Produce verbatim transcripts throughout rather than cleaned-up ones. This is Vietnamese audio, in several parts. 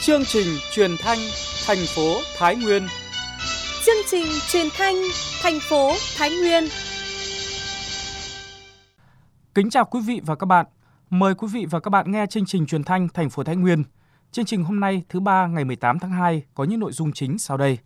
Chương trình truyền thanh thành phố Thái Nguyên. Chương trình truyền thanh thành phố Thái Nguyên. Kính chào quý vị và các bạn. Mời quý vị và các bạn nghe chương trình truyền thanh thành phố Thái Nguyên. Chương trình hôm nay thứ ba ngày mười tám tháng hai có những nội dung chính sau đây.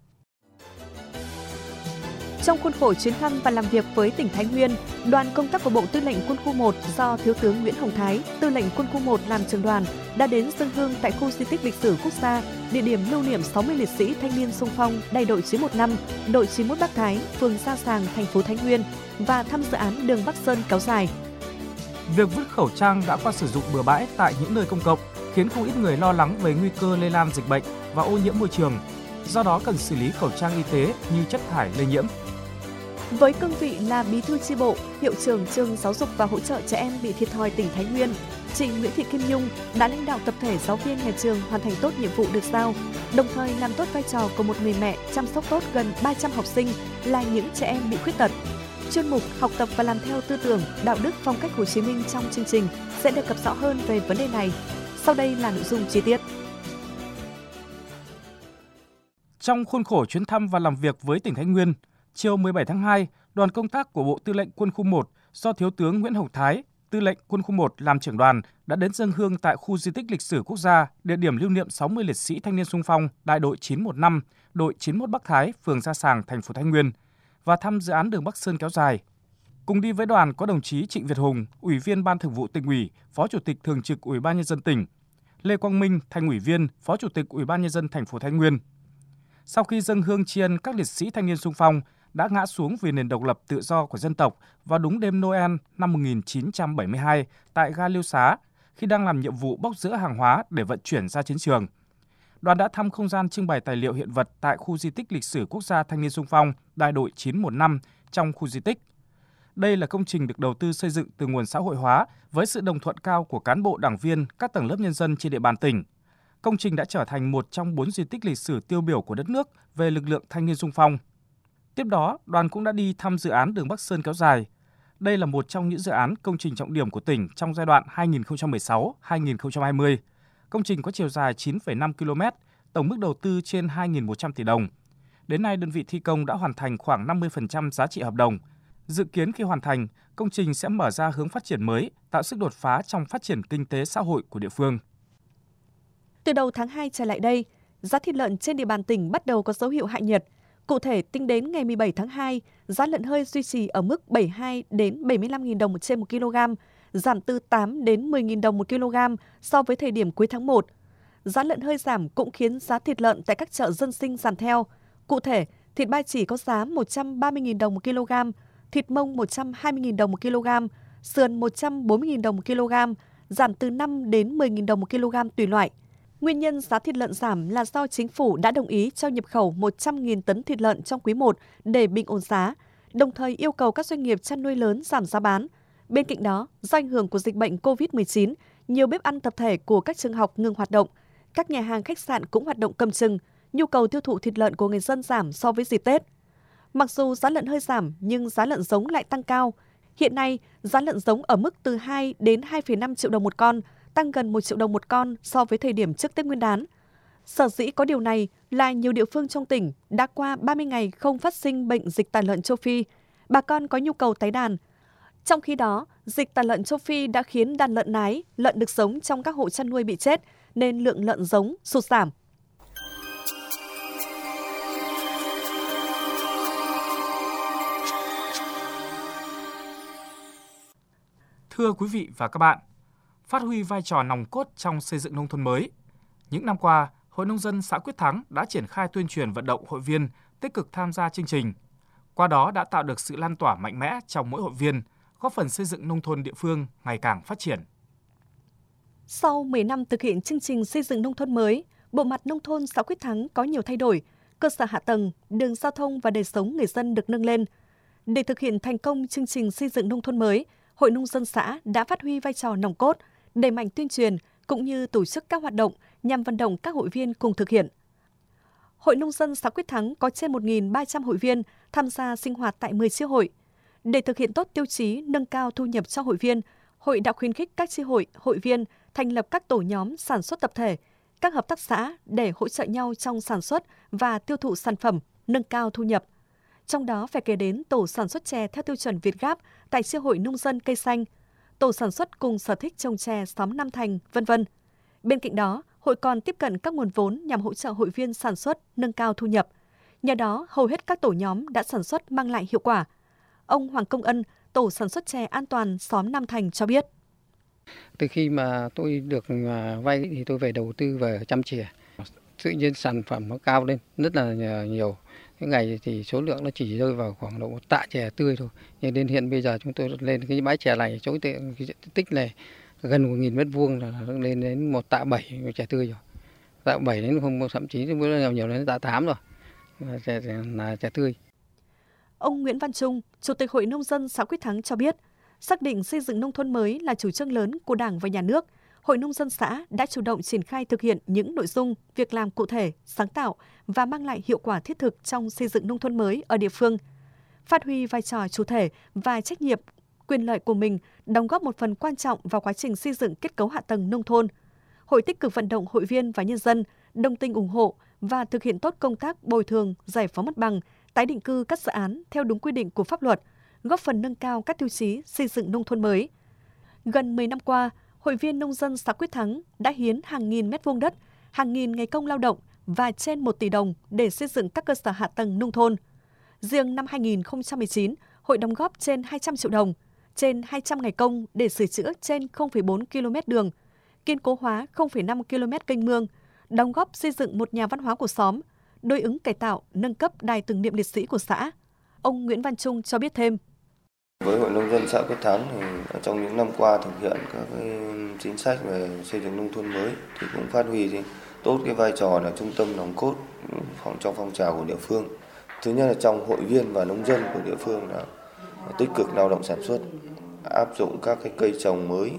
Trong khuôn khổ chuyến thăm và làm việc với tỉnh Thái Nguyên, đoàn công tác của Bộ Tư lệnh Quân khu một do Thiếu tướng Nguyễn Hồng Thái, Tư lệnh Quân khu một làm trưởng đoàn đã đến dâng hương tại khu di tích lịch sử quốc gia, địa điểm lưu niệm sáu mươi liệt sĩ thanh niên xung phong đại đội chín một năm, đội chín mốt Bắc Thái, phường Sa Sàng, thành phố Thái Nguyên và thăm dự án đường Bắc Sơn kéo dài. Việc vứt khẩu trang đã qua sử dụng bừa bãi tại những nơi công cộng khiến không ít người lo lắng về nguy cơ lây lan dịch bệnh và ô nhiễm môi trường. Do đó cần xử lý khẩu trang y tế như chất thải lây nhiễm. Với cương vị là bí thư chi bộ, hiệu trưởng trường giáo dục và hỗ trợ trẻ em bị thiệt thòi tỉnh Thái Nguyên, chị Nguyễn Thị Kim Nhung đã lãnh đạo tập thể giáo viên nhà trường hoàn thành tốt nhiệm vụ được giao, đồng thời làm tốt vai trò của một người mẹ chăm sóc tốt gần ba trăm học sinh là những trẻ em bị khuyết tật. Chuyên mục học tập và làm theo tư tưởng, đạo đức, phong cách Hồ Chí Minh trong chương trình sẽ đề cập rõ hơn về vấn đề này. Sau đây là nội dung chi tiết. Trong khuôn khổ chuyến thăm và làm việc với tỉnh Thái Nguyên, chiều mười bảy tháng hai, đoàn công tác của Bộ Tư lệnh Quân khu một do Thiếu tướng Nguyễn Hồng Thái, Tư lệnh Quân khu một làm trưởng đoàn đã đến dâng hương tại khu di tích lịch sử quốc gia, địa điểm lưu niệm sáu mươi liệt sĩ thanh niên xung phong đại đội chín một năm, đội chín mốt Bắc Thái, phường Sa Sàng, thành phố Thái Nguyên và thăm dự án đường Bắc Sơn kéo dài. Cùng đi với đoàn có đồng chí Trịnh Việt Hùng, Ủy viên Ban Thường vụ Tỉnh ủy, Phó Chủ tịch Thường trực Ủy ban nhân dân tỉnh, Lê Quang Minh, Thành ủy viên, Phó Chủ tịch Ủy ban nhân dân thành phố Thái Nguyên. Sau khi dâng hương tri ân các liệt sĩ thanh niên xung phong đã ngã xuống vì nền độc lập tự do của dân tộc vào đúng đêm Noel năm một nghìn chín trăm bảy mươi hai tại ga Liêu Xá khi đang làm nhiệm vụ bốc dỡ hàng hóa để vận chuyển ra chiến trường. Đoàn đã thăm không gian trưng bày tài liệu hiện vật tại khu di tích lịch sử quốc gia thanh niên xung phong đại đội chín một năm trong khu di tích. Đây là công trình được đầu tư xây dựng từ nguồn xã hội hóa với sự đồng thuận cao của cán bộ đảng viên, các tầng lớp nhân dân trên địa bàn tỉnh. Công trình đã trở thành một trong bốn di tích lịch sử tiêu biểu của đất nước về lực lượng thanh niên xung phong. Tiếp đó, đoàn cũng đã đi thăm dự án đường Bắc Sơn kéo dài. Đây là một trong những dự án công trình trọng điểm của tỉnh trong giai đoạn hai nghìn không trăm mười sáu đến hai nghìn không trăm hai mươi. Công trình có chiều dài chín phẩy năm ki lô mét, tổng mức đầu tư trên hai nghìn một trăm tỷ đồng. Đến nay, đơn vị thi công đã hoàn thành khoảng năm mươi phần trăm giá trị hợp đồng. Dự kiến khi hoàn thành, công trình sẽ mở ra hướng phát triển mới, tạo sức đột phá trong phát triển kinh tế xã hội của địa phương. Từ đầu tháng hai trở lại đây, giá thịt lợn trên địa bàn tỉnh bắt đầu có dấu hiệu hạ nhiệt. Cụ thể, tính đến ngày mười bảy tháng hai, giá lợn hơi duy trì ở mức bảy mươi hai đến bảy mươi lăm nghìn đồng trên một kg, giảm từ tám đến mười nghìn đồng một kg so với thời điểm cuối tháng một. Giá lợn hơi giảm cũng khiến giá thịt lợn tại các chợ dân sinh giảm theo. Cụ thể, thịt ba chỉ có giá một trăm ba mươi nghìn đồng một kg, thịt mông một trăm hai mươi nghìn đồng một kg, sườn một trăm bốn mươi nghìn đồng một kg, giảm từ năm đến mười nghìn đồng một kg tùy loại. Nguyên nhân giá thịt lợn giảm là do chính phủ đã đồng ý cho nhập khẩu một trăm nghìn tấn thịt lợn trong quý một để bình ổn giá, đồng thời yêu cầu các doanh nghiệp chăn nuôi lớn giảm giá bán. Bên cạnh đó, do ảnh hưởng của dịch bệnh cô vít mười chín, nhiều bếp ăn tập thể của các trường học ngừng hoạt động, các nhà hàng khách sạn cũng hoạt động cầm chừng, nhu cầu tiêu thụ thịt lợn của người dân giảm so với dịp Tết. Mặc dù giá lợn hơi giảm nhưng giá lợn giống lại tăng cao. Hiện nay, giá lợn giống ở mức từ hai đến hai phẩy năm triệu đồng một con, tăng gần một triệu đồng một con so với thời điểm trước Tết Nguyên đán. Sở dĩ có điều này là nhiều địa phương trong tỉnh đã qua ba mươi ngày không phát sinh bệnh dịch tả lợn châu Phi, bà con có nhu cầu tái đàn. Trong khi đó, dịch tả lợn châu Phi đã khiến đàn lợn nái, lợn được sống trong các hộ chăn nuôi bị chết, nên lượng lợn giống sụt giảm. Thưa quý vị và các bạn, phát huy vai trò nòng cốt trong xây dựng nông thôn mới. Những năm qua, Hội Nông dân xã Quyết Thắng đã triển khai tuyên truyền vận động hội viên tích cực tham gia chương trình. Qua đó đã tạo được sự lan tỏa mạnh mẽ trong mỗi hội viên, góp phần xây dựng nông thôn địa phương ngày càng phát triển. Sau mười năm thực hiện chương trình xây dựng nông thôn mới, bộ mặt nông thôn xã Quyết Thắng có nhiều thay đổi, cơ sở hạ tầng, đường giao thông và đời sống người dân được nâng lên. Để thực hiện thành công chương trình xây dựng nông thôn mới, Hội Nông dân xã đã phát huy vai trò nòng cốt, đẩy mạnh tuyên truyền cũng như tổ chức các hoạt động nhằm vận động các hội viên cùng thực hiện. Hội Nông dân xã Quyết Thắng có trên một nghìn ba trăm hội viên tham gia sinh hoạt tại mười chi hội. Để thực hiện tốt tiêu chí nâng cao thu nhập cho hội viên, hội đã khuyến khích các chi hội, hội viên thành lập các tổ nhóm sản xuất tập thể, các hợp tác xã để hỗ trợ nhau trong sản xuất và tiêu thụ sản phẩm, nâng cao thu nhập. Trong đó phải kể đến tổ sản xuất chè theo tiêu chuẩn Việt Gáp tại chi hội nông dân cây xanh, tổ sản xuất cùng sở thích trồng chè xóm Nam Thành, vân vân. Bên cạnh đó, hội còn tiếp cận các nguồn vốn nhằm hỗ trợ hội viên sản xuất, nâng cao thu nhập. Nhờ đó, hầu hết các tổ nhóm đã sản xuất mang lại hiệu quả. Ông Hoàng Công Ân, tổ sản xuất chè an toàn xóm Nam Thành cho biết. Từ khi mà tôi được vay thì tôi về đầu tư về chăm chè. Tự nhiên sản phẩm nó cao lên rất là nhiều. Cái ngày thì số lượng nó chỉ rơi vào khoảng độ một tạ chè tươi thôi. Nhưng đến hiện bây giờ chúng tôi lên cái bãi chè này, chỗ cái diện tích này gần một nghìn mét vuông là lên đến một tạ bảy chè tươi rồi. Tạ bảy đến không thậm chí bữa nào nhiều đến tạ tám rồi. Là chè, là chè tươi. Ông Nguyễn Văn Trung, Chủ tịch Hội Nông dân xã Quyết Thắng cho biết, xác định xây dựng nông thôn mới là chủ trương lớn của Đảng và Nhà nước. Hội Nông dân xã đã chủ động triển khai thực hiện những nội dung, việc làm cụ thể, sáng tạo và mang lại hiệu quả thiết thực trong xây dựng nông thôn mới ở địa phương. Phát huy vai trò chủ thể và trách nhiệm, quyền lợi của mình, đóng góp một phần quan trọng vào quá trình xây dựng kết cấu hạ tầng nông thôn. Hội tích cực vận động hội viên và nhân dân đồng tình ủng hộ và thực hiện tốt công tác bồi thường, giải phóng mặt bằng, tái định cư các dự án theo đúng quy định của pháp luật, góp phần nâng cao các tiêu chí xây dựng nông thôn mới. Gần mười năm qua, hội viên nông dân xã Quyết Thắng đã hiến hàng nghìn mét vuông đất, hàng nghìn ngày công lao động và trên một tỷ đồng để xây dựng các cơ sở hạ tầng nông thôn. Riêng năm hai nghìn không trăm mười chín, hội đóng góp trên hai trăm triệu đồng, trên hai trăm ngày công để sửa chữa trên không phẩy bốn ki lô mét đường, kiên cố hóa không phẩy năm ki lô mét kênh mương, đóng góp xây dựng một nhà văn hóa của xóm, đối ứng cải tạo, nâng cấp đài tưởng niệm liệt sĩ của xã. Ông Nguyễn Văn Trung cho biết thêm. Với Hội Nông dân xã Quyết Thắng thì trong những năm qua thực hiện các cái chính sách về xây dựng nông thôn mới thì cũng phát huy tốt cái vai trò là trung tâm nòng cốt trong phong trào của địa phương. Thứ nhất là trong hội viên và nông dân của địa phương là tích cực lao động sản xuất, áp dụng các cái cây trồng mới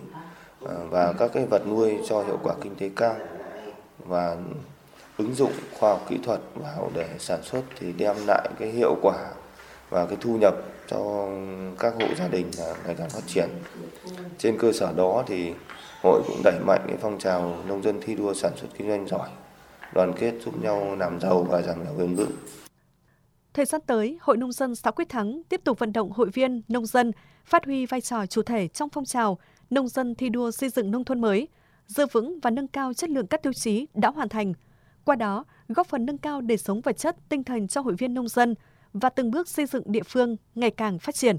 và các cái vật nuôi cho hiệu quả kinh tế cao và ứng dụng khoa học kỹ thuật vào để sản xuất thì đem lại cái hiệu quả và cái thu nhập cho các hộ gia đình là ngày càng phát triển. Trên cơ sở đó thì hội cũng đẩy mạnh cái phong trào nông dân thi đua sản xuất kinh doanh giỏi, đoàn kết giúp nhau làm giàu và giảm nghèo bền vững. Thời gian tới, Hội Nông dân xã Quyết Thắng tiếp tục vận động hội viên, nông dân phát huy vai trò chủ thể trong phong trào nông dân thi đua xây dựng nông thôn mới, giữ vững và nâng cao chất lượng các tiêu chí đã hoàn thành. Qua đó, góp phần nâng cao đời sống vật chất, tinh thần cho hội viên nông dân và từng bước xây dựng địa phương ngày càng phát triển.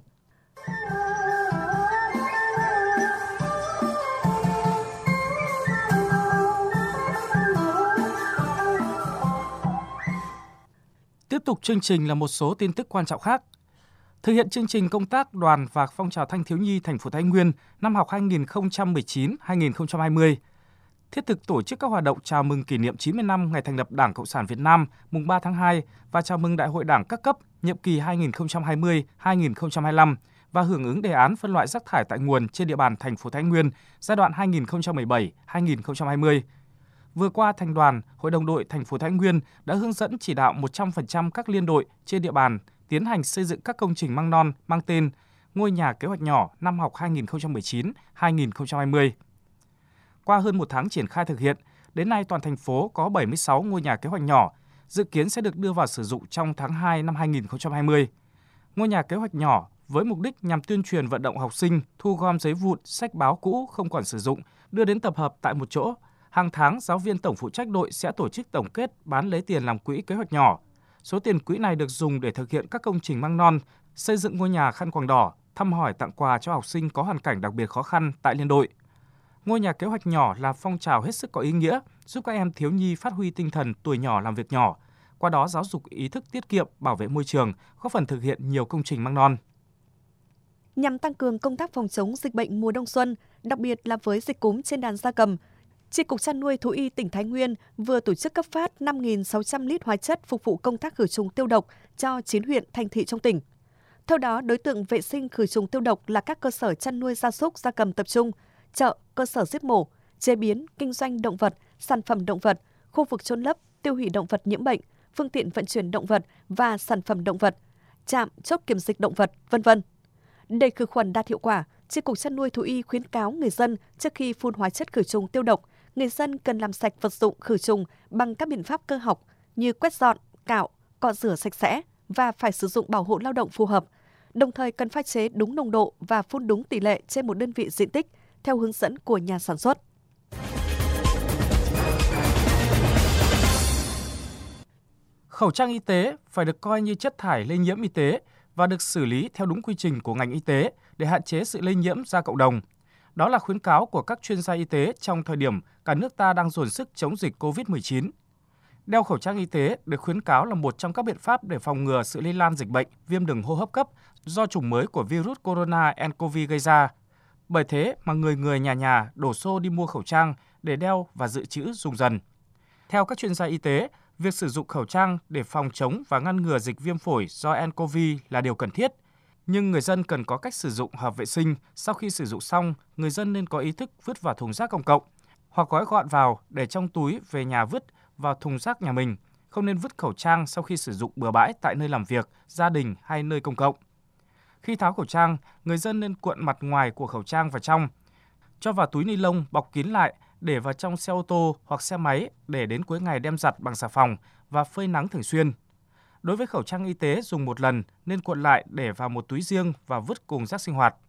Tiếp tục chương trình là một số tin tức quan trọng khác. Thực hiện chương trình công tác đoàn và phong trào thanh thiếu nhi thành phố Thái Nguyên năm học hai nghìn không trăm mười chín hai nghìn không trăm hai mươi, thiết thực tổ chức các hoạt động chào mừng kỷ niệm chín mươi năm ngày thành lập Đảng Cộng sản Việt Nam mùng ba tháng hai và chào mừng Đại hội Đảng các cấp nhiệm kỳ hai nghìn không trăm hai mươi đến hai nghìn không trăm hai mươi lăm và hưởng ứng đề án phân loại rác thải tại nguồn trên địa bàn thành phố Thái Nguyên giai đoạn hai nghìn không trăm mười bảy đến hai nghìn không trăm hai mươi. Vừa qua, Thành đoàn, Hội đồng đội thành phố Thái Nguyên đã hướng dẫn chỉ đạo một trăm phần trăm các liên đội trên địa bàn tiến hành xây dựng các công trình măng non mang tên Ngôi nhà kế hoạch nhỏ năm học hai nghìn không trăm mười chín đến hai nghìn không trăm hai mươi. Qua hơn một tháng triển khai thực hiện, đến nay toàn thành phố có bảy mươi sáu ngôi nhà kế hoạch nhỏ, dự kiến sẽ được đưa vào sử dụng trong tháng hai năm hai nghìn không trăm hai mươi. Ngôi nhà kế hoạch nhỏ với mục đích nhằm tuyên truyền vận động học sinh thu gom giấy vụn, sách báo cũ không còn sử dụng, đưa đến tập hợp tại một chỗ. Hàng tháng, giáo viên tổng phụ trách đội sẽ tổ chức tổng kết bán lấy tiền làm quỹ kế hoạch nhỏ. Số tiền quỹ này được dùng để thực hiện các công trình măng non, xây dựng ngôi nhà khăn quàng đỏ, thăm hỏi tặng quà cho học sinh có hoàn cảnh đặc biệt khó khăn tại liên đội. Ngôi nhà kế hoạch nhỏ là phong trào hết sức có ý nghĩa, giúp các em thiếu nhi phát huy tinh thần tuổi nhỏ làm việc nhỏ, qua đó giáo dục ý thức tiết kiệm, bảo vệ môi trường, góp phần thực hiện nhiều công trình măng non. Nhằm tăng cường công tác phòng chống dịch bệnh mùa đông xuân, đặc biệt là với dịch cúm trên đàn gia cầm, Chi cục chăn nuôi thú y tỉnh Thái Nguyên vừa tổ chức cấp phát năm nghìn sáu trăm lít hóa chất phục vụ công tác khử trùng tiêu độc cho chín huyện thành thị trong tỉnh. Theo đó, đối tượng vệ sinh khử trùng tiêu độc là các cơ sở chăn nuôi gia súc, gia cầm tập trung, chợ, cơ sở giết mổ, chế biến, kinh doanh động vật, sản phẩm động vật, khu vực chôn lấp, tiêu hủy động vật nhiễm bệnh, phương tiện vận chuyển động vật và sản phẩm động vật, trạm chốt kiểm dịch động vật, vân vân. Để khử khuẩn đạt hiệu quả, Chi cục chăn nuôi thú y khuyến cáo người dân trước khi phun hóa chất khử trùng tiêu độc người dân cần làm sạch vật dụng khử trùng bằng các biện pháp cơ học như quét dọn, cạo, cọ rửa sạch sẽ và phải sử dụng bảo hộ lao động phù hợp. Đồng thời cần pha chế đúng nồng độ và phun đúng tỷ lệ trên một đơn vị diện tích theo hướng dẫn của nhà sản xuất. Khẩu trang y tế phải được coi như chất thải lây nhiễm y tế và được xử lý theo đúng quy trình của ngành y tế để hạn chế sự lây nhiễm ra cộng đồng. Đó là khuyến cáo của các chuyên gia y tế trong thời điểm cả nước ta đang dồn sức chống dịch cô vít mười chín. Đeo khẩu trang y tế được khuyến cáo là một trong các biện pháp để phòng ngừa sự lây lan dịch bệnh viêm đường hô hấp cấp do chủng mới của virus corona nCoV gây ra. Bởi thế mà người người nhà nhà đổ xô đi mua khẩu trang để đeo và dự trữ dùng dần. Theo các chuyên gia y tế, việc sử dụng khẩu trang để phòng chống và ngăn ngừa dịch viêm phổi do nCoV là điều cần thiết. Nhưng người dân cần có cách sử dụng hợp vệ sinh. Sau khi sử dụng xong, người dân nên có ý thức vứt vào thùng rác công cộng hoặc gói gọn vào để trong túi về nhà vứt vào thùng rác nhà mình. Không nên vứt khẩu trang sau khi sử dụng bừa bãi tại nơi làm việc, gia đình hay nơi công cộng. Khi tháo khẩu trang, người dân nên cuộn mặt ngoài của khẩu trang vào trong, cho vào túi ni lông bọc kín lại, để vào trong xe ô tô hoặc xe máy để đến cuối ngày đem giặt bằng xà phòng và phơi nắng thường xuyên. Đối với khẩu trang y tế dùng một lần nên cuộn lại để vào một túi riêng và vứt cùng rác sinh hoạt.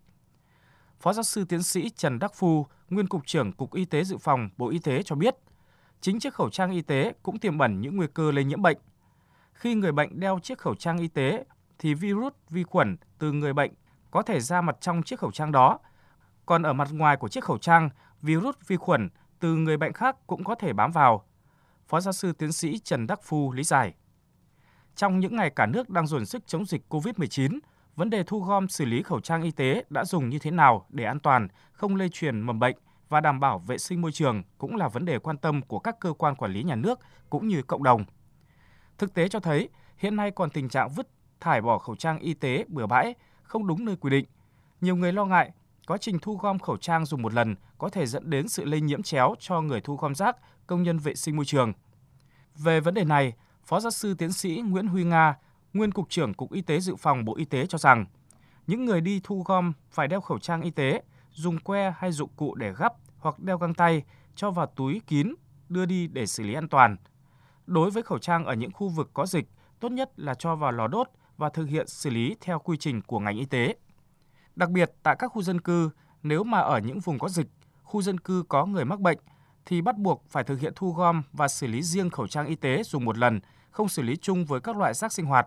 Phó giáo sư tiến sĩ Trần Đắc Phu, nguyên Cục trưởng Cục Y tế Dự phòng Bộ Y tế cho biết, chính chiếc khẩu trang y tế cũng tiềm ẩn những nguy cơ lây nhiễm bệnh. Khi người bệnh đeo chiếc khẩu trang y tế thì virus, vi khuẩn từ người bệnh có thể ra mặt trong chiếc khẩu trang đó. Còn ở mặt ngoài của chiếc khẩu trang, virus, vi khuẩn từ người bệnh khác cũng có thể bám vào. Phó giáo sư tiến sĩ Trần Đắc Phu lý giải. Trong những ngày cả nước đang dồn sức chống dịch cô vít mười chín, vấn đề thu gom xử lý khẩu trang y tế đã dùng như thế nào để an toàn, không lây truyền mầm bệnh và đảm bảo vệ sinh môi trường cũng là vấn đề quan tâm của các cơ quan quản lý nhà nước cũng như cộng đồng. Thực tế cho thấy, hiện nay còn tình trạng vứt, thải bỏ khẩu trang y tế bừa bãi, không đúng nơi quy định. Nhiều người lo ngại quá trình thu gom khẩu trang dùng một lần có thể dẫn đến sự lây nhiễm chéo cho người thu gom rác, công nhân vệ sinh môi trường. Về vấn đề này, Phó giáo sư tiến sĩ Nguyễn Huy Nga, nguyên Cục trưởng Cục Y tế Dự phòng Bộ Y tế cho rằng, những người đi thu gom phải đeo khẩu trang y tế, dùng que hay dụng cụ để gắp hoặc đeo găng tay, cho vào túi kín, đưa đi để xử lý an toàn. Đối với khẩu trang ở những khu vực có dịch, tốt nhất là cho vào lò đốt và thực hiện xử lý theo quy trình của ngành y tế. Đặc biệt tại các khu dân cư, nếu mà ở những vùng có dịch, khu dân cư có người mắc bệnh, thì bắt buộc phải thực hiện thu gom và xử lý riêng khẩu trang y tế dùng một lần, không xử lý chung với các loại rác sinh hoạt.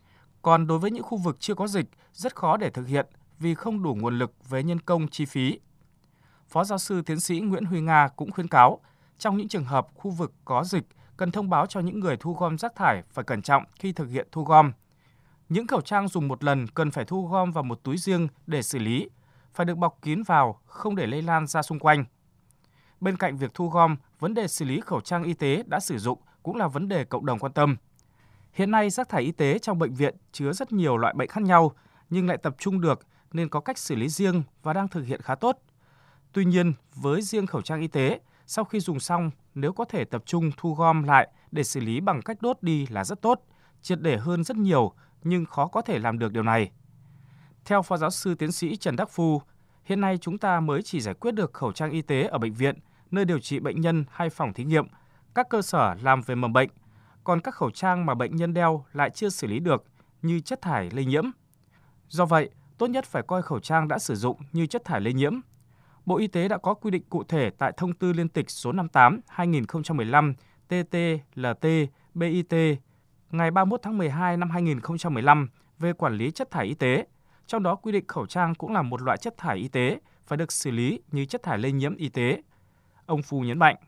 Còn đối với những khu vực chưa có dịch, rất khó để thực hiện vì không đủ nguồn lực về nhân công chi phí. Phó giáo sư tiến sĩ Nguyễn Huy Nga cũng khuyến cáo, trong những trường hợp khu vực có dịch, cần thông báo cho những người thu gom rác thải phải cẩn trọng khi thực hiện thu gom. Những khẩu trang dùng một lần cần phải thu gom vào một túi riêng để xử lý, phải được bọc kín vào, không để lây lan ra xung quanh. Bên cạnh việc thu gom, vấn đề xử lý khẩu trang y tế đã sử dụng cũng là vấn đề cộng đồng quan tâm. Hiện nay, rác thải y tế trong bệnh viện chứa rất nhiều loại bệnh khác nhau, nhưng lại tập trung được nên có cách xử lý riêng và đang thực hiện khá tốt. Tuy nhiên, với riêng khẩu trang y tế, sau khi dùng xong, nếu có thể tập trung thu gom lại để xử lý bằng cách đốt đi là rất tốt, triệt để hơn rất nhiều, nhưng khó có thể làm được điều này. Theo Phó giáo sư tiến sĩ Trần Đắc Phu, hiện nay chúng ta mới chỉ giải quyết được khẩu trang y tế ở bệnh viện, nơi điều trị bệnh nhân hay phòng thí nghiệm, các cơ sở làm về mầm bệnh. Còn các khẩu trang mà bệnh nhân đeo lại chưa xử lý được như chất thải lây nhiễm. Do vậy, tốt nhất phải coi khẩu trang đã sử dụng như chất thải lây nhiễm. Bộ Y tế đã có quy định cụ thể tại Thông tư Liên tịch số năm mươi tám trên hai nghìn không trăm mười lăm T T L T B I T ngày ba mươi mốt tháng mười hai năm hai nghìn không trăm mười lăm về quản lý chất thải y tế. Trong đó quy định khẩu trang cũng là một loại chất thải y tế, phải được xử lý như chất thải lây nhiễm y tế. Ông Phu nhấn mạnh.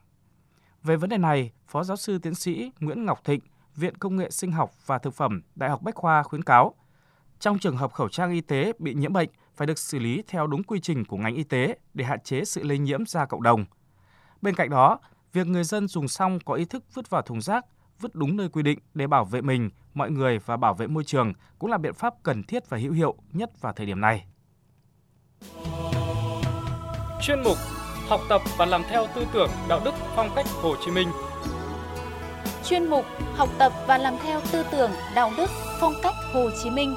Về vấn đề này, Phó giáo sư tiến sĩ Nguyễn Ngọc Thịnh, Viện Công nghệ Sinh học và Thực phẩm, Đại học Bách khoa khuyến cáo, trong trường hợp khẩu trang y tế bị nhiễm bệnh phải được xử lý theo đúng quy trình của ngành y tế để hạn chế sự lây nhiễm ra cộng đồng. Bên cạnh đó, việc người dân dùng xong có ý thức vứt vào thùng rác, vứt đúng nơi quy định để bảo vệ mình, mọi người và bảo vệ môi trường cũng là biện pháp cần thiết và hữu hiệu nhất vào thời điểm này. Chuyên mục Học tập và làm theo tư tưởng đạo đức phong cách Hồ Chí Minh. Chuyên mục Học tập và làm theo tư tưởng đạo đức phong cách Hồ Chí Minh.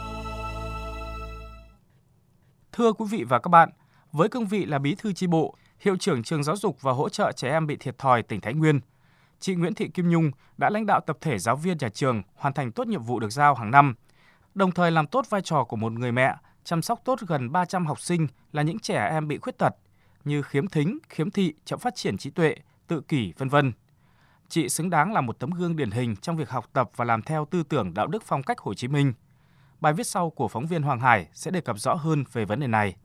Thưa quý vị và các bạn, với cương vị là bí thư chi bộ, Hiệu trưởng trường giáo dục và hỗ trợ trẻ em bị thiệt thòi tỉnh Thái Nguyên. Chị Nguyễn Thị Kim Nhung đã lãnh đạo tập thể giáo viên nhà trường hoàn thành tốt nhiệm vụ được giao hàng năm, đồng thời làm tốt vai trò của một người mẹ, chăm sóc tốt gần ba trăm học sinh là những trẻ em bị khuyết tật như khiếm thính, khiếm thị, chậm phát triển trí tuệ, tự kỷ, vân vân. Chị xứng đáng là một tấm gương điển hình trong việc học tập và làm theo tư tưởng đạo đức phong cách Hồ Chí Minh. Bài viết sau của phóng viên Hoàng Hải sẽ đề cập rõ hơn về vấn đề này.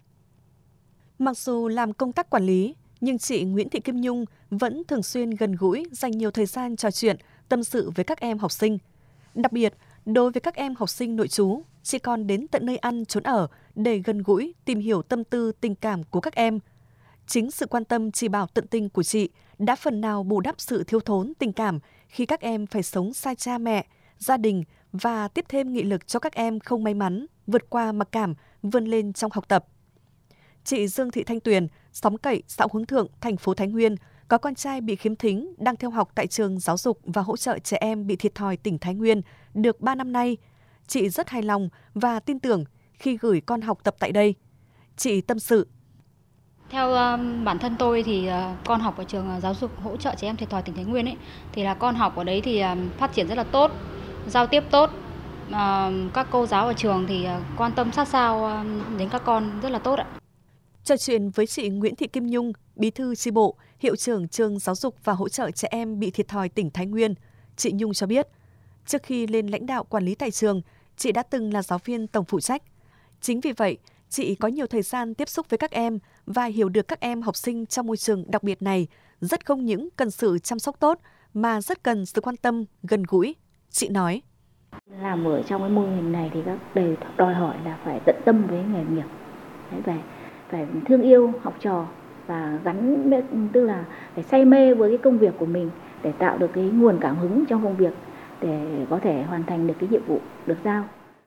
Mặc dù làm công tác quản lý, nhưng chị Nguyễn Thị Kim Nhung vẫn thường xuyên gần gũi, dành nhiều thời gian trò chuyện, tâm sự với các em học sinh. Đặc biệt, đối với các em học sinh nội trú, chị còn đến tận nơi ăn, trốn ở để gần gũi, tìm hiểu tâm tư, tình cảm của các em. Chính sự quan tâm chỉ bảo tận tình của chị đã phần nào bù đắp sự thiếu thốn tình cảm khi các em phải sống xa cha mẹ, gia đình và tiếp thêm nghị lực cho các em không may mắn, vượt qua mặc cảm, vươn lên trong học tập. Chị Dương Thị Thanh Tuyền, xóm Cậy, xã Hướng Thượng, thành phố Thái Nguyên, có con trai bị khiếm thính, đang theo học tại trường giáo dục và hỗ trợ trẻ em bị thiệt thòi tỉnh Thái Nguyên được ba năm nay. Chị rất hài lòng và tin tưởng khi gửi con học tập tại đây. Chị tâm sự. Theo uh, bản thân tôi thì uh, con học ở trường giáo dục hỗ trợ trẻ em thiệt thòi tỉnh Thái Nguyên ấy, thì là con học ở đấy thì uh, phát triển rất là tốt, giao tiếp tốt. Uh, các cô giáo ở trường thì uh, quan tâm sát sao uh, đến các con rất là tốt ạ. Trò chuyện với chị Nguyễn Thị Kim Nhung, bí thư chi bộ, hiệu trưởng trường giáo dục và hỗ trợ trẻ em bị thiệt thòi tỉnh Thái Nguyên, chị Nhung cho biết, trước khi lên lãnh đạo quản lý tại trường, chị đã từng là giáo viên tổng phụ trách. Chính vì vậy, chị có nhiều thời gian tiếp xúc với các em và hiểu được các em học sinh trong môi trường đặc biệt này rất không những cần sự chăm sóc tốt mà rất cần sự quan tâm, gần gũi. Chị nói. Làm ở trong cái mô hình này thì các đều đòi hỏi là phải tận tâm với nghề nghiệp. Đấy, phải, phải thương yêu học trò và gắn, tức là phải say mê với cái công việc của mình để tạo được cái nguồn cảm hứng trong công việc để có thể hoàn thành được cái nhiệm vụ được giao.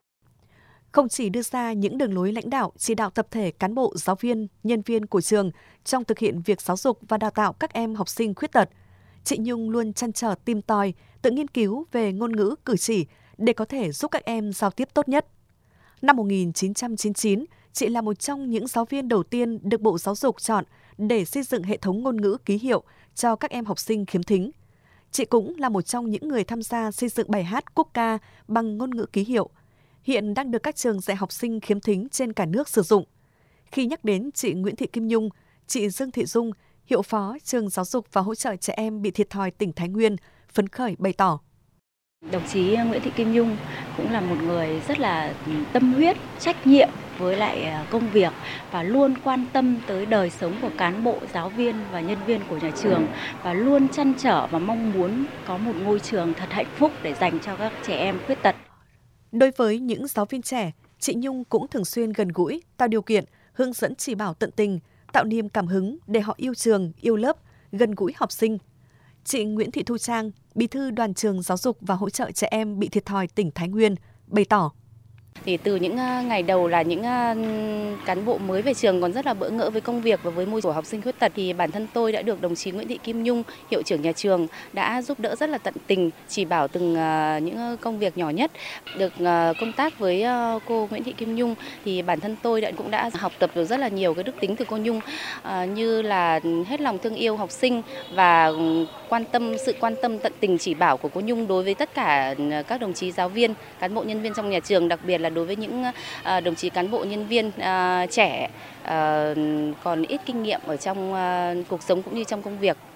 Không chỉ đưa ra những đường lối lãnh đạo, chỉ đạo tập thể cán bộ, giáo viên, nhân viên của trường trong thực hiện việc giáo dục và đào tạo các em học sinh khuyết tật, chị Nhung luôn trăn trở tìm tòi, tự nghiên cứu về ngôn ngữ cử chỉ để có thể giúp các em giao tiếp tốt nhất. Năm một nghìn chín trăm chín mươi chín, chị là một trong những giáo viên đầu tiên được Bộ Giáo dục chọn để xây dựng hệ thống ngôn ngữ ký hiệu cho các em học sinh khiếm thính. Chị cũng là một trong những người tham gia xây dựng bài hát quốc ca bằng ngôn ngữ ký hiệu, hiện đang được các trường dạy học sinh khiếm thính trên cả nước sử dụng. Khi nhắc đến chị Nguyễn Thị Kim Nhung, chị Dương Thị Dung, hiệu phó trường giáo dục và hỗ trợ trẻ em bị thiệt thòi tỉnh Thái Nguyên, phấn khởi bày tỏ. Đồng chí Nguyễn Thị Kim Nhung cũng là một người rất là tâm huyết, trách nhiệm với lại công việc và luôn quan tâm tới đời sống của cán bộ, giáo viên và nhân viên của nhà trường và luôn trăn trở và mong muốn có một ngôi trường thật hạnh phúc để dành cho các trẻ em khuyết tật. Đối với những giáo viên trẻ, chị Nhung cũng thường xuyên gần gũi, tạo điều kiện, hướng dẫn chỉ bảo tận tình, tạo niềm cảm hứng để họ yêu trường, yêu lớp, gần gũi học sinh. Chị Nguyễn Thị Thu Trang, bí thư đoàn trường giáo dục và hỗ trợ trẻ em bị thiệt thòi tỉnh Thái Nguyên, bày tỏ. Thì từ những ngày đầu là những cán bộ mới về trường còn rất là bỡ ngỡ với công việc và với môi trường của học sinh khuyết tật, thì bản thân tôi đã được đồng chí Nguyễn Thị Kim Nhung, hiệu trưởng nhà trường đã giúp đỡ rất là tận tình, chỉ bảo từng những công việc nhỏ nhất. Được công tác với cô Nguyễn Thị Kim Nhung thì bản thân tôi đã cũng đã học tập được rất là nhiều cái đức tính từ cô Nhung, như là hết lòng thương yêu học sinh và quan tâm sự quan tâm tận tình chỉ bảo của cô Nhung đối với tất cả các đồng chí giáo viên, cán bộ nhân viên trong nhà trường, đặc biệt là đối với những uh, đồng chí cán bộ nhân viên uh, trẻ uh, còn ít kinh nghiệm ở trong uh, cuộc sống cũng như trong công việc.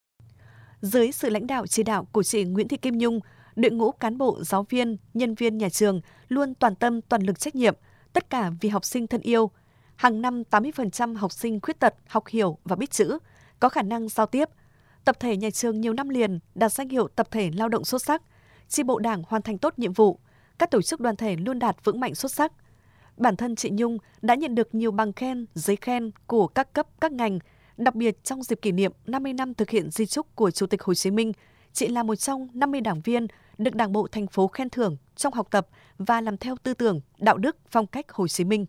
Dưới sự lãnh đạo chỉ đạo của chị Nguyễn Thị Kim Nhung, đội ngũ cán bộ, giáo viên, nhân viên nhà trường luôn toàn tâm toàn lực trách nhiệm, tất cả vì học sinh thân yêu. Hàng năm tám mươi phần trăm học sinh khuyết tật học hiểu và biết chữ, có khả năng giao tiếp. Tập thể nhà trường nhiều năm liền đạt danh hiệu tập thể lao động xuất sắc, chi bộ đảng hoàn thành tốt nhiệm vụ. Các tổ chức đoàn thể luôn đạt vững mạnh xuất sắc. Bản thân chị Nhung đã nhận được nhiều bằng khen, giấy khen của các cấp, các ngành. Đặc biệt trong dịp kỷ niệm năm mươi năm thực hiện di chúc của Chủ tịch Hồ Chí Minh, chị là một trong năm mươi đảng viên được Đảng bộ thành phố khen thưởng trong học tập và làm theo tư tưởng, đạo đức, phong cách Hồ Chí Minh.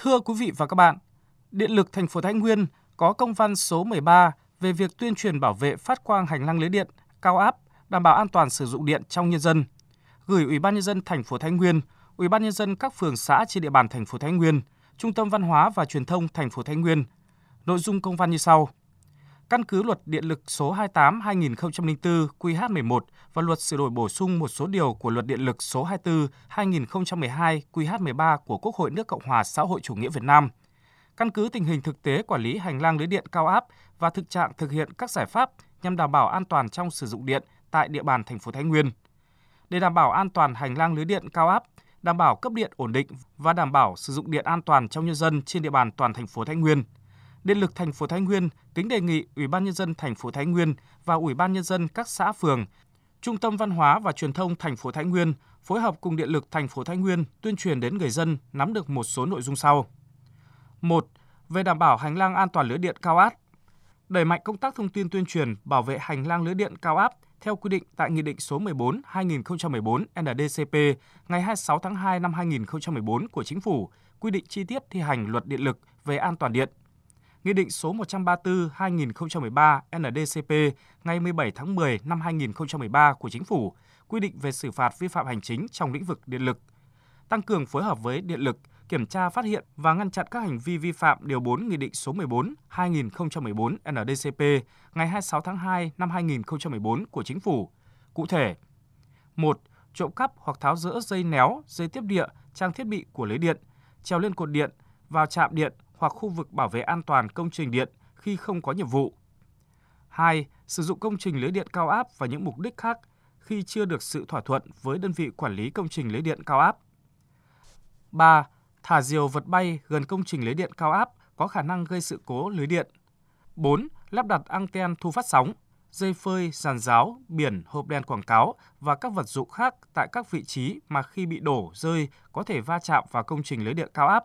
Thưa quý vị và các bạn, Điện lực thành phố Thái Nguyên có công văn số mười ba về việc tuyên truyền bảo vệ phát quang hành lang lưới điện cao áp, đảm bảo an toàn sử dụng điện trong nhân dân, gửi Ủy ban nhân dân thành phố Thái Nguyên, Ủy ban nhân dân các phường xã trên địa bàn thành phố Thái Nguyên, Trung tâm Văn hóa và Truyền thông thành phố Thái Nguyên. Nội dung công văn như sau: căn cứ Luật Điện lực số hai mươi tám trên hai nghìn không trăm lẻ bốn Q H mười một và Luật sửa đổi bổ sung một số điều của Luật Điện lực số hai mươi tư trên hai nghìn không trăm mười hai Q H mười ba của Quốc hội nước Cộng hòa xã hội chủ nghĩa Việt Nam. Căn cứ tình hình thực tế quản lý hành lang lưới điện cao áp và thực trạng thực hiện các giải pháp nhằm đảm bảo an toàn trong sử dụng điện tại địa bàn thành phố Thái Nguyên. Để đảm bảo an toàn hành lang lưới điện cao áp, đảm bảo cấp điện ổn định và đảm bảo sử dụng điện an toàn trong nhân dân trên địa bàn toàn thành phố Thái Nguyên, Điện lực thành phố Thái Nguyên kính đề nghị Ủy ban nhân dân thành phố Thái Nguyên và Ủy ban nhân dân các xã phường, Trung tâm Văn hóa và Truyền thông thành phố Thái Nguyên phối hợp cùng Điện lực thành phố Thái Nguyên tuyên truyền đến người dân nắm được một số nội dung sau. một. Về đảm bảo hành lang an toàn lưới điện cao áp, đẩy mạnh công tác thông tin tuyên truyền bảo vệ hành lang lưới điện cao áp theo quy định tại Nghị định số mười bốn trên hai nghìn không trăm mười bốn N D C P ngày hai mươi sáu tháng hai năm hai nghìn không trăm mười bốn của Chính phủ quy định chi tiết thi hành Luật Điện lực về an toàn điện. Nghị định số một trăm ba mươi tư trên hai nghìn không trăm mười ba N D C P ngày mười bảy tháng mười năm hai nghìn không trăm mười ba của Chính phủ quy định về xử phạt vi phạm hành chính trong lĩnh vực điện lực. Tăng cường phối hợp với Điện lực, kiểm tra phát hiện và ngăn chặn các hành vi vi phạm điều bốn Nghị định số mười bốn trên hai nghìn không trăm mười bốn N D C P ngày hai mươi sáu tháng hai năm hai nghìn không trăm mười bốn của Chính phủ. Cụ thể: một. Trộm cắp hoặc tháo dỡ dây néo, dây tiếp địa, trang thiết bị của lưới điện, trèo lên cột điện, vào trạm điện hoặc khu vực bảo vệ an toàn công trình điện khi không có nhiệm vụ. hai. Sử dụng công trình lưới điện cao áp và những mục đích khác khi chưa được sự thỏa thuận với đơn vị quản lý công trình lưới điện cao áp. ba. Thả diều vật bay gần công trình lưới điện cao áp có khả năng gây sự cố lưới điện. bốn. Lắp đặt anten thu phát sóng, dây phơi, giàn giáo, biển, hộp đèn quảng cáo và các vật dụng khác tại các vị trí mà khi bị đổ, rơi có thể va chạm vào công trình lưới điện cao áp.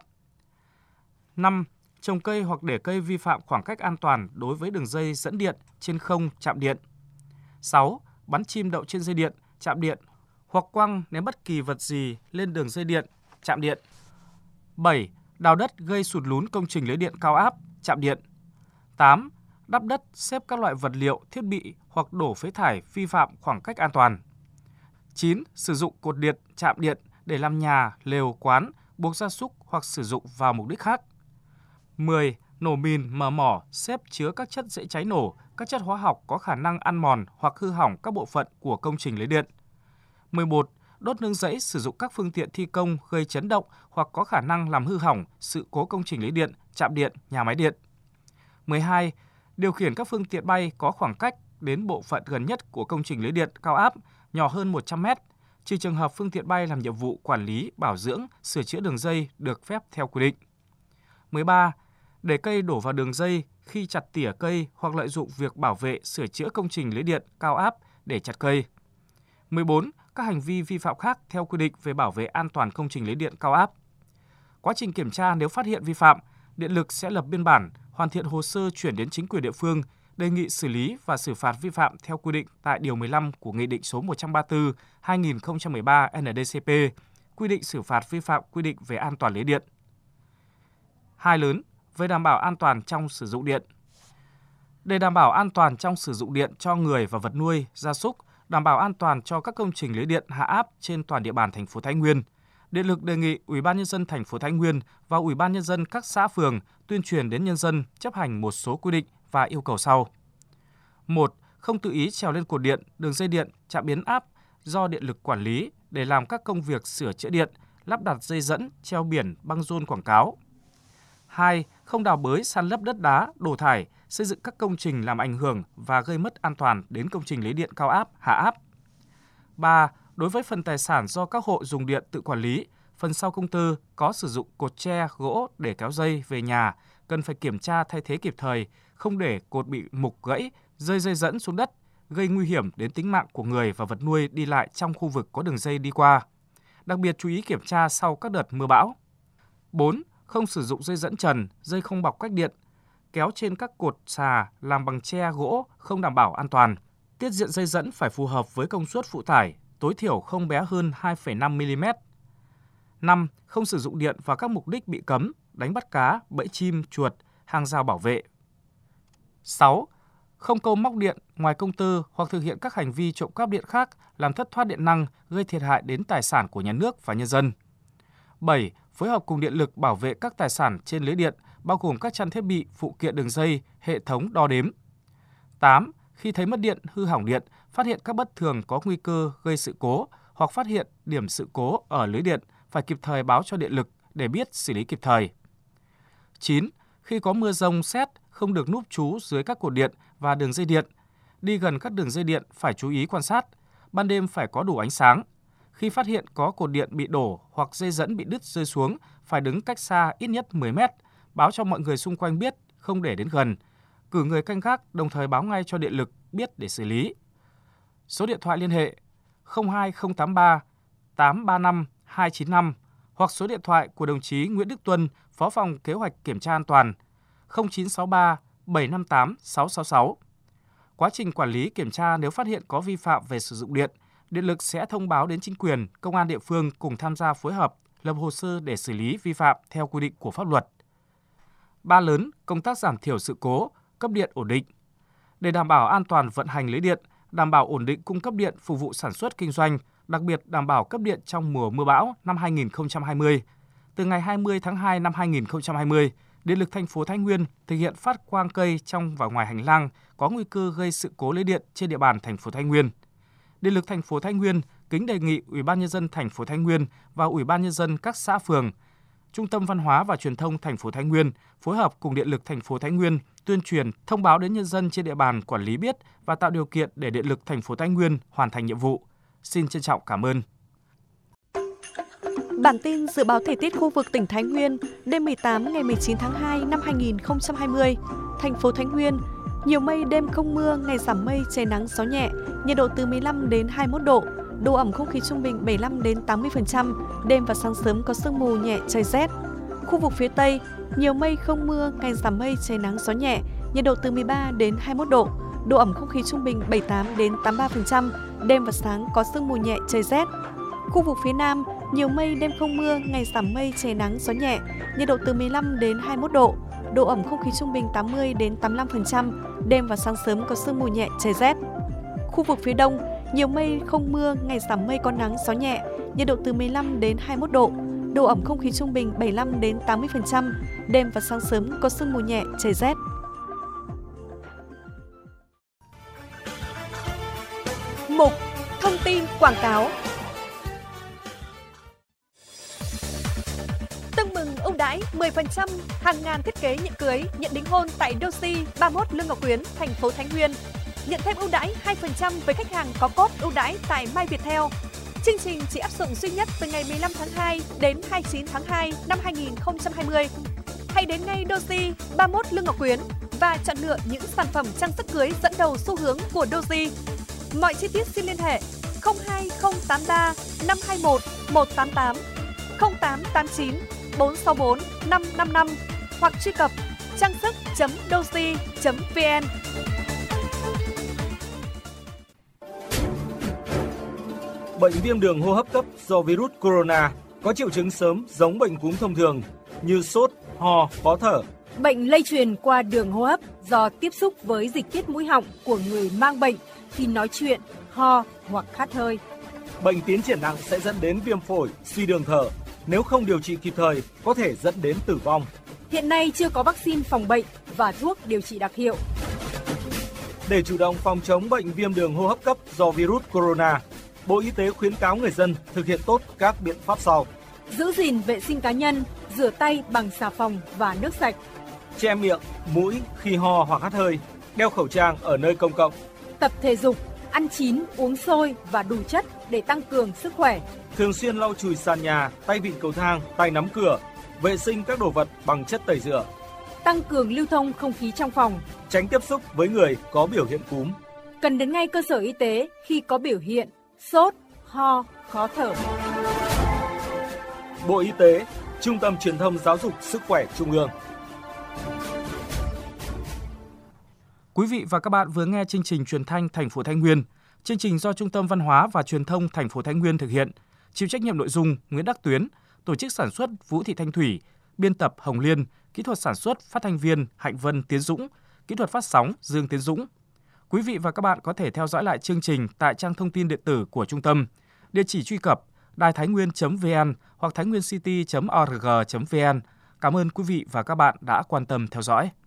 năm. Trồng cây hoặc để cây vi phạm khoảng cách an toàn đối với đường dây dẫn điện trên không, trạm điện. sáu. Bắn chim đậu trên dây điện, trạm điện hoặc quăng ném bất kỳ vật gì lên đường dây điện, trạm điện. bảy. Đào đất gây sụt lún công trình lưới điện cao áp, trạm điện. tám. Đắp đất, xếp các loại vật liệu, thiết bị hoặc đổ phế thải vi phạm khoảng cách an toàn. chín. Sử dụng cột điện, trạm điện để làm nhà, lều, quán, buộc gia súc hoặc sử dụng vào mục đích khác. mười. Nổ mìn, mở mỏ, xếp chứa các chất dễ cháy nổ, các chất hóa học có khả năng ăn mòn hoặc hư hỏng các bộ phận của công trình lưới điện. mười một. Đốt nương rẫy, sử dụng các phương tiện thi công gây chấn động hoặc có khả năng làm hư hỏng, sự cố công trình lưới điện, trạm điện, nhà máy điện. mười hai. Điều khiển các phương tiện bay có khoảng cách đến bộ phận gần nhất của công trình lưới điện cao áp nhỏ hơn một trăm mét, trừ trường hợp phương tiện bay làm nhiệm vụ quản lý, bảo dưỡng, sửa chữa đường dây được phép theo quy định. mười ba. Để cây đổ vào đường dây khi chặt tỉa cây hoặc lợi dụng việc bảo vệ, sửa chữa công trình lưới điện cao áp để chặt cây. mười bốn. Các hành vi vi phạm khác theo quy định về bảo vệ an toàn công trình lưới điện cao áp. Quá trình kiểm tra nếu phát hiện vi phạm, Điện lực sẽ lập biên bản, hoàn thiện hồ sơ chuyển đến chính quyền địa phương, đề nghị xử lý và xử phạt vi phạm theo quy định tại Điều mười lăm của Nghị định số một trăm ba mươi tư trên hai nghìn không trăm mười ba N D C P, quy định xử phạt vi phạm quy định về an toàn lưới điện. Hai lớn, về đảm bảo an toàn trong sử dụng điện. Để đảm bảo an toàn trong sử dụng điện cho người và vật nuôi, gia súc, đảm bảo an toàn cho các công trình lưới điện hạ áp trên toàn địa bàn thành phố Thái Nguyên, Điện lực đề nghị Ủy ban nhân dân thành phố Thái Nguyên và Ủy ban nhân dân các xã phường tuyên truyền đến nhân dân chấp hành một số quy định và yêu cầu sau. một. Không tự ý trèo lên cột điện, đường dây điện, trạm biến áp do điện lực quản lý để làm các công việc sửa chữa điện, lắp đặt dây dẫn, treo biển, băng rôn quảng cáo. hai. Không đào bới, san lấp đất đá, đổ thải, xây dựng các công trình làm ảnh hưởng và gây mất an toàn đến công trình lưới điện cao áp, hạ áp. ba. Đối với phần tài sản do các hộ dùng điện tự quản lý, phần sau công tư có sử dụng cột tre, gỗ để kéo dây về nhà, cần phải kiểm tra thay thế kịp thời, không để cột bị mục gãy, rơi dây dẫn xuống đất, gây nguy hiểm đến tính mạng của người và vật nuôi đi lại trong khu vực có đường dây đi qua. Đặc biệt chú ý kiểm tra sau các đợt mưa bão. bốn. Không sử dụng dây dẫn trần, dây không bọc cách điện, kéo trên các cột xà làm bằng tre, gỗ không đảm bảo an toàn. Tiết diện dây dẫn phải phù hợp với công suất phụ tải, tối thiểu không bé hơn hai phẩy năm mi li mét. năm. Không sử dụng điện vào các mục đích bị cấm, đánh bắt cá, bẫy chim, chuột, hàng rào bảo vệ. sáu. Không câu móc điện ngoài công tơ hoặc thực hiện các hành vi trộm cắp điện khác làm thất thoát điện năng, gây thiệt hại đến tài sản của nhà nước và nhân dân. bảy. Phối hợp cùng điện lực bảo vệ các tài sản trên lưới điện, bao gồm các trang thiết bị, phụ kiện đường dây, hệ thống đo đếm. tám. Khi thấy mất điện, hư hỏng điện, phát hiện các bất thường có nguy cơ gây sự cố hoặc phát hiện điểm sự cố ở lưới điện, phải kịp thời báo cho điện lực để biết xử lý kịp thời. chín. Khi có mưa rông sét, không được núp trú dưới các cột điện và đường dây điện. Đi gần các đường dây điện phải chú ý quan sát. Ban đêm phải có đủ ánh sáng. Khi phát hiện có cột điện bị đổ hoặc dây dẫn bị đứt rơi xuống, phải đứng cách xa ít nhất mười mét, báo cho mọi người xung quanh biết, không để đến gần. Cử người canh gác, đồng thời báo ngay cho điện lực biết để xử lý. Số điện thoại liên hệ không hai không tám ba tám ba năm hai chín năm hoặc số điện thoại của đồng chí Nguyễn Đức Tuân, Phó phòng Kế hoạch Kiểm tra An toàn không chín sáu ba bảy năm tám sáu sáu sáu. Quá trình quản lý kiểm tra, nếu phát hiện có vi phạm về sử dụng điện, điện lực sẽ thông báo đến chính quyền, công an địa phương cùng tham gia phối hợp, lập hồ sơ để xử lý vi phạm theo quy định của pháp luật. Ba lớn, công tác giảm thiểu sự cố, cấp điện ổn định. Để đảm bảo an toàn vận hành lưới điện, đảm bảo ổn định cung cấp điện phục vụ sản xuất kinh doanh, đặc biệt đảm bảo cấp điện trong mùa mưa bão năm hai nghìn không trăm hai mươi. Từ ngày hai mươi tháng hai năm hai nghìn không trăm hai mươi, Điện lực thành phố Thái Nguyên thực hiện phát quang cây trong và ngoài hành lang có nguy cơ gây sự cố lưới điện trên địa bàn thành phố Thái Nguyên. Điện lực thành phố Thái Nguyên kính đề nghị Ủy ban nhân dân thành phố Thái Nguyên và Ủy ban nhân dân các xã phường, Trung tâm Văn hóa và Truyền thông thành phố Thái Nguyên phối hợp cùng Điện lực thành phố Thái Nguyên tuyên truyền, thông báo đến nhân dân trên địa bàn quản lý biết và tạo điều kiện để Điện lực thành phố Thái Nguyên hoàn thành nhiệm vụ. Xin trân trọng cảm ơn. Bản tin dự báo thời tiết khu vực tỉnh Thái Nguyên đêm mười tám ngày mười chín tháng hai năm hai nghìn không trăm hai mươi. Thành phố Thái Nguyên, nhiều mây, đêm không mưa, ngày giảm mây, trời nắng, gió nhẹ, nhiệt độ từ mười lăm đến hai mươi mốt độ, độ ẩm không khí trung bình bảy mươi lăm đến tám mươi phần trăm, đêm và sáng sớm có sương mù nhẹ, trời rét. Khu vực phía Tây, nhiều mây không mưa, ngày giảm mây, trời nắng, gió nhẹ, nhiệt độ từ mười ba đến hai mươi mốt độ, độ ẩm không khí trung bình bảy mươi tám đến tám mươi ba phần trăm, đêm và sáng có sương mù nhẹ, trời rét. Khu vực phía Nam, nhiều mây, đêm không mưa, ngày giảm mây, trời nắng, gió nhẹ, nhiệt độ từ mười lăm đến hai mươi mốt độ, độ ẩm không khí trung bình tám mươi đến tám mươi lăm phần trăm, đêm và sáng sớm có sương mù nhẹ, trời rét. Khu vực phía Đông, nhiều mây, không mưa, ngày giảm mây, có nắng, gió nhẹ, nhiệt độ từ mười lăm đến hai mươi mốt độ, độ ẩm không khí trung bình bảy mươi lăm đến tám mươi phần trăm, đêm và sáng sớm có sương mù nhẹ, trời rét. Mục thông tin quảng cáo. Tưng mừng ưu đãi mười phần trăm hàng ngàn thiết kế nhẫn cưới, nhận đính hôn tại Doji ba mươi mốt Lương Ngọc Quyến, thành phố Thái Nguyên. Nhận thêm ưu đãi hai phần trăm với khách hàng có cốt ưu đãi tại My Viettel. Chương trình chỉ áp dụng duy nhất từ ngày mười lăm tháng hai đến hai mươi chín tháng hai năm hai nghìn không trăm hai mươi. Hãy đến ngay Doji ba mươi mốt Lương Ngọc Quyến và chọn lựa những sản phẩm trang sức cưới dẫn đầu xu hướng của Doji. Mọi chi tiết xin liên hệ không hai không tám ba năm hai một một tám tám, không tám tám chín bốn sáu bốn năm năm năm hoặc truy cập trang sức chấm doji chấm vn. Bệnh viêm đường hô hấp cấp do virus corona có triệu chứng sớm giống bệnh cúm thông thường như sốt, ho, khó thở. Bệnh lây truyền qua đường hô hấp do tiếp xúc với dịch tiết mũi họng của người mang bệnh khi nói chuyện, ho hoặc khát hơi. Bệnh tiến triển nặng sẽ dẫn đến viêm phổi, suy đường thở. Nếu không điều trị kịp thời, có thể dẫn đến tử vong. Hiện nay chưa có vaccine phòng bệnh và thuốc điều trị đặc hiệu. Để chủ động phòng chống bệnh viêm đường hô hấp cấp do virus corona, Bộ Y tế khuyến cáo người dân thực hiện tốt các biện pháp sau. Giữ gìn vệ sinh cá nhân, rửa tay bằng xà phòng và nước sạch. Che miệng, mũi khi ho hoặc hắt hơi, đeo khẩu trang ở nơi công cộng. Tập thể dục, ăn chín, uống sôi và đủ chất để tăng cường sức khỏe. Thường xuyên lau chùi sàn nhà, tay vịn cầu thang, tay nắm cửa, vệ sinh các đồ vật bằng chất tẩy rửa. Tăng cường lưu thông không khí trong phòng. Tránh tiếp xúc với người có biểu hiện cúm. Cần đến ngay cơ sở y tế khi có biểu hiện sốt, ho, khó thở. Bộ Y tế, Trung tâm Truyền thông Giáo dục Sức khỏe Trung ương. Quý vị và các bạn vừa nghe chương trình truyền thanh thành phố Thái Nguyên. Chương trình do Trung tâm Văn hóa và Truyền thông thành phố Thái Nguyên thực hiện. Chịu trách nhiệm nội dung Nguyễn Đắc Tuyến, tổ chức sản xuất Vũ Thị Thanh Thủy, biên tập Hồng Liên, kỹ thuật sản xuất phát thanh viên Hạnh Vân Tiến Dũng, kỹ thuật phát sóng Dương Tiến Dũng. Quý vị và các bạn có thể theo dõi lại chương trình tại trang thông tin điện tử của trung tâm. Địa chỉ truy cập đài thái nguyên chấm vn hoặc thái nguyên city chấm org chấm vn. Cảm ơn quý vị và các bạn đã quan tâm theo dõi.